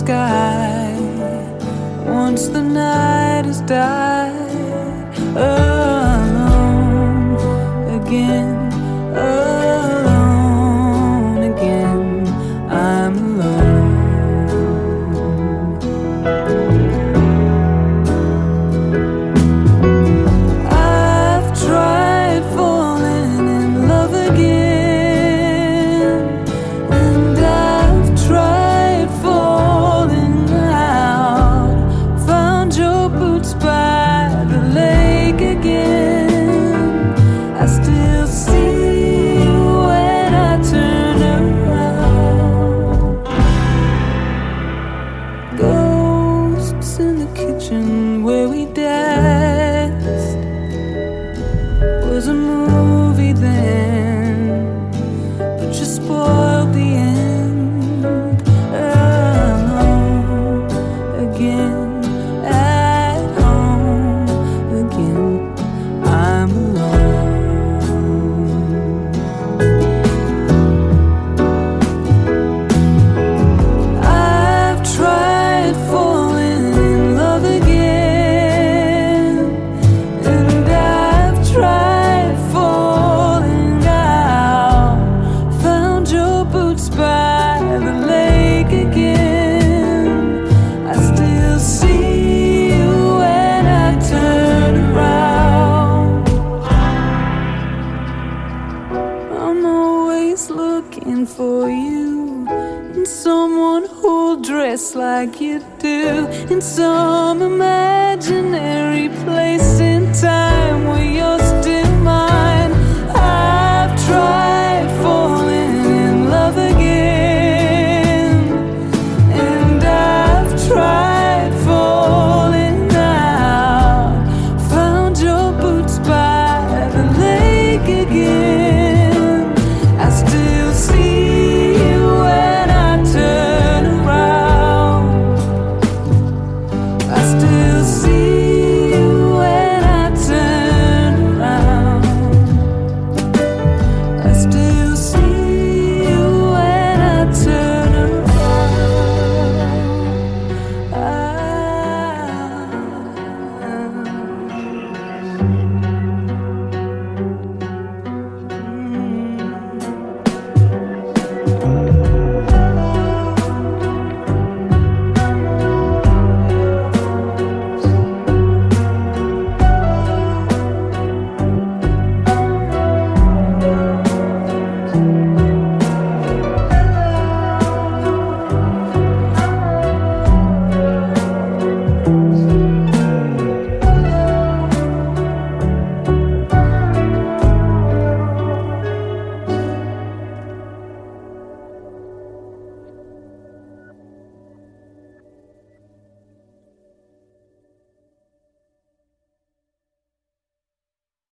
sky once the night has died. Alone again, alone again, I'm alone. I've tried falling in love again, and I've tried falling out. Found your boots by the lake again. I still see you when I turn around. Ghosts in the kitchen where we danced was a movie then, but you spoiled the end. Alone again, at home again, I'm alone. I've tried falling in love again, and I've tried falling out. Found your boots by the lake again. I still see you when I turn around. I'm always looking for you, and someone who'll dress like you do, in some imaginary place in time where you're